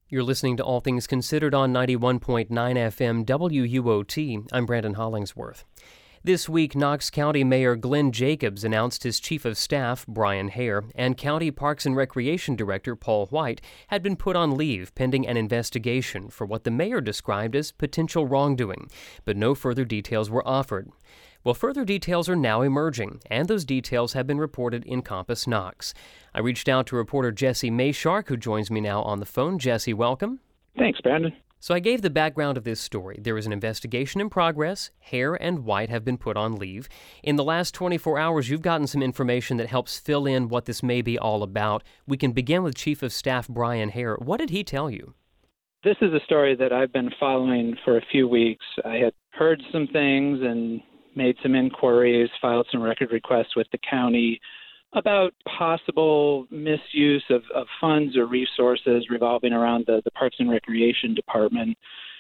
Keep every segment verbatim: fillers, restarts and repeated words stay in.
You're listening to All Things Considered on ninety-one point nine F M W U O T. I'm Brandon Hollingsworth. This week, Knox County Mayor Glenn Jacobs announced his Chief of Staff, Brian Hare, and County Parks and Recreation Director, Paul White, had been put on leave pending an investigation for what the mayor described as potential wrongdoing, but no further details were offered. Well, further details are now emerging, and those details have been reported in Compass Knox. I reached out to reporter Jesse Mayshark, who joins me now on the phone. Jesse, welcome. Thanks, Brandon. So I gave the background of this story. There is an investigation in progress. Hare and White have been put on leave. In the last twenty-four hours, you've gotten some information that helps fill in what this may be all about. We can begin with Chief of Staff Brian Hare. What did he tell you? This is a story that I've been following for a few weeks. I had heard some things and made some inquiries, filed some record requests with the county about possible misuse of, of funds or resources revolving around the, the Parks and Recreation Department.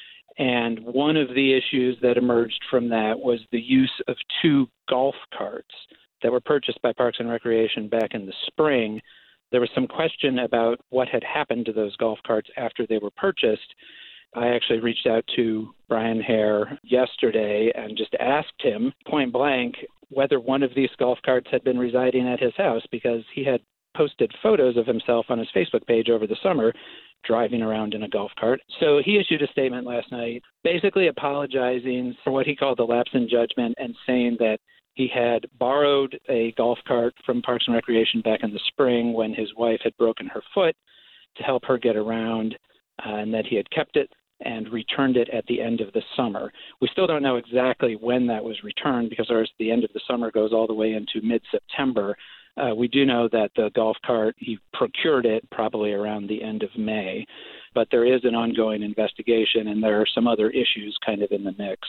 And one of the issues that emerged from that was the use of two golf carts that were purchased by Parks and Recreation back in the spring. There was some question about what had happened to those golf carts after they were purchased. I actually reached out to Brian Hare yesterday and just asked him point blank whether one of these golf carts had been residing at his house, because he had posted photos of himself on his Facebook page over the summer driving around in a golf cart. So he issued a statement last night basically apologizing for what he called a lapse in judgment and saying that he had borrowed a golf cart from Parks and Recreation back in the spring when his wife had broken her foot to help her get around, uh, and that he had kept it and returned it at the end of the summer. We still don't know exactly when that was returned, because ours, the end of the summer goes all the way into mid-September. Uh, we do know that the golf cart, he procured it probably around the end of May, but there is an ongoing investigation, and there are some other issues kind of in the mix.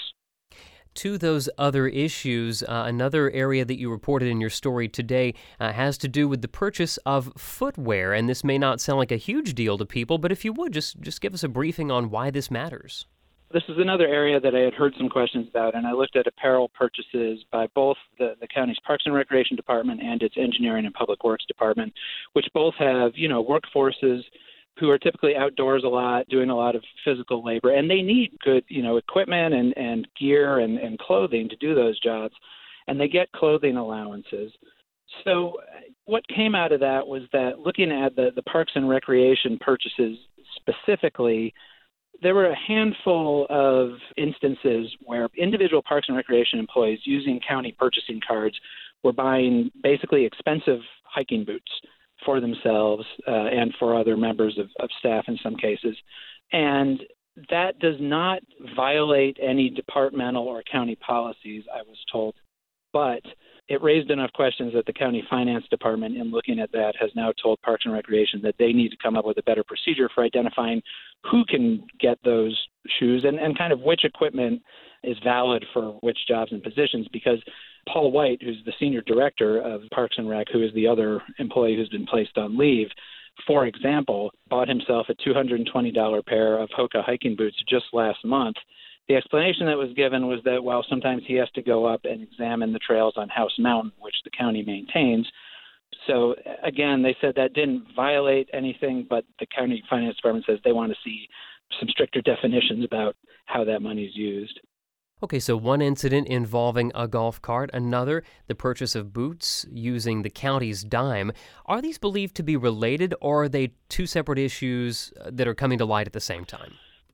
To those other issues, uh, another area that you reported in your story today uh, has to do with the purchase of footwear, and this may not sound like a huge deal to people, but if you would, just, just give us a briefing on why this matters. This is another area that I had heard some questions about, and I looked at apparel purchases by both the, the county's Parks and Recreation Department and its Engineering and Public Works Department, which both have, you know, workforces who are typically outdoors a lot, doing a lot of physical labor, and they need good, you know, equipment and, and gear and, and clothing to do those jobs, and they get clothing allowances. So what came out of that was that looking at the, the Parks and Recreation purchases specifically, there were a handful of instances where individual Parks and Recreation employees using county purchasing cards were buying basically expensive hiking boots for themselves uh, and for other members of, of staff in some cases. And that does not violate any departmental or county policies, I was told. But it raised enough questions that the county finance department, in looking at that, has now told Parks and Recreation that they need to come up with a better procedure for identifying who can get those shoes and, and kind of which equipment is valid for which jobs and positions, because Paul White, who's the senior director of Parks and Rec, who is the other employee who's been placed on leave, for example, bought himself a two hundred twenty dollars pair of Hoka hiking boots just last month. The explanation that was given was that while sometimes he has to go up and examine the trails on House Mountain, which the county maintains, so again, they said that didn't violate anything, but the county finance department says they want to see some stricter definitions about how that money is used. Okay, so one incident involving a golf cart, another, the purchase of boots using the county's dime. Are these believed to be related, or are they two separate issues that are coming to light at the same time?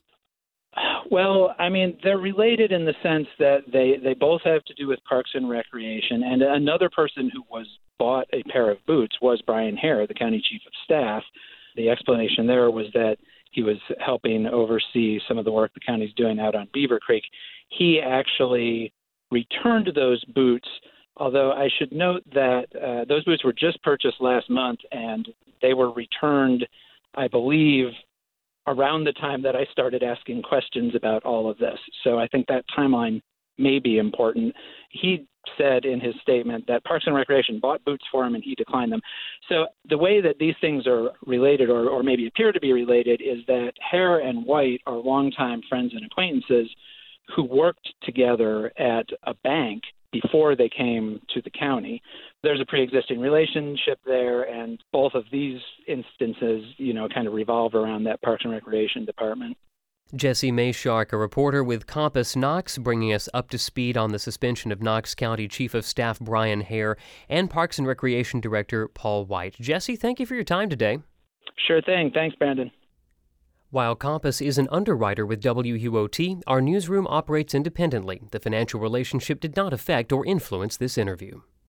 Well, I mean, they're related in the sense that they, they both have to do with Parks and Recreation, and another person who was bought a pair of boots was Brian Hare, the county chief of staff. The explanation there was that he was helping oversee some of the work the county's doing out on Beaver Creek. He actually returned those boots, although I should note that uh, those boots were just purchased last month, and they were returned, I believe, around the time that I started asking questions about all of this. So I think that timeline may be important. He said in his statement that Parks and Recreation bought boots for him and he declined them. So the way that these things are related, or, or maybe appear to be related, is that Hare and White are longtime friends and acquaintances who worked together at a bank before they came to the county. There's a pre-existing relationship there, and both of these instances, you know, kind of revolve around that Parks and Recreation Department. Jesse Mayshark, a reporter with Compass Knox, bringing us up to speed on the suspension of Knox County Chief of Staff Brian Hare and Parks and Recreation Director Paul White. Jesse, thank you for your time today. Sure thing. Thanks, Brandon. While Compass is an underwriter with W U O T, our newsroom operates independently. The financial relationship did not affect or influence this interview.